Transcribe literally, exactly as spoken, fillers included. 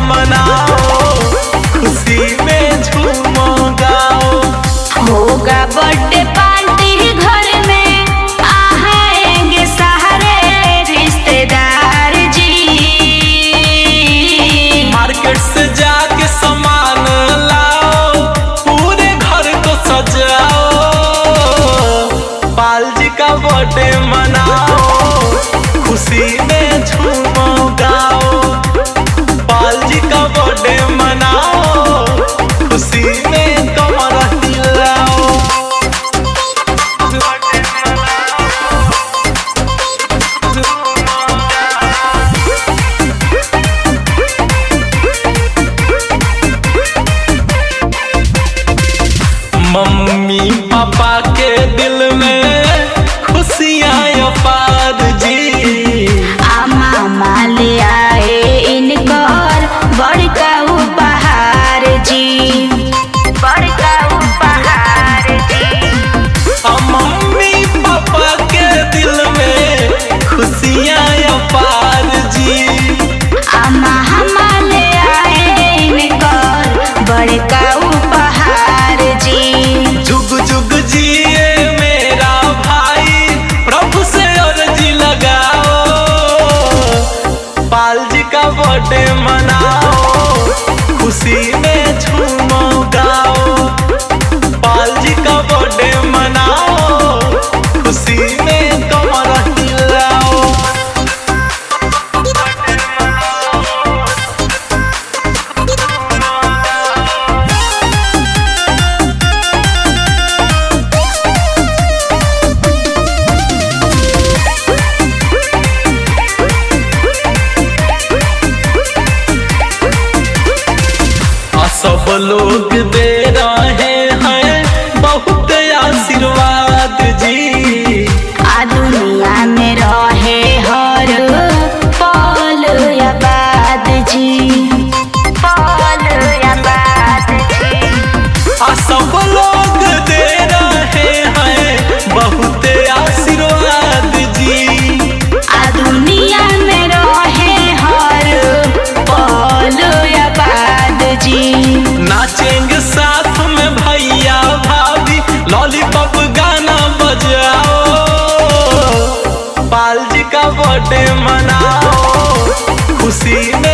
मनाओ, खुशी में झूमो गाओ। होगा बर्थडे पार्टी घर में, आएंगे सारे रिश्तेदार जी। मार्केट से जाके सामान लाओ, पूरे घर को सजाओ। पाल जी का बर्थडे मनाओ, खुशी में झूमो गाओ। पाल जी का बर्थडे मनाओ, खुशी में कमर हिलाओ। मम्मी पापा के दिल में खुशियाँ अपार जी। आ मामा ले आए इनकर बड़का उपहार जी, बड़का उपहार जी। आ मम्मी पापा के दिल में खुशियाँ अपार जी। आ मामा ले आए इनकर बड़का उपहार जी। जुग जुग जिए मेरा भाई, प्रभु से अर्जी लगाओ। पाल जी का बर्थडे मनाओ, खुशी में झूमो गाओ। पाल जी का बर्थडे मनाओ, खुशी में कमर हिलाओ। सब लोग दे रहे हैं बहुत आशीर्वाद जी। आ दुनिया में रहे हर पल आबाद जी, पल आबाद जी। आ सब लोग दे रहे हैं बहुत आशीर्वाद जी। आ दुनिया में रहे हर पल आबाद जी। नाचेंगे साथ में भैया भाभी, लॉलीपॉप गाना बजाओ। पाल जी का बर्थडे मनाओ, खुशी में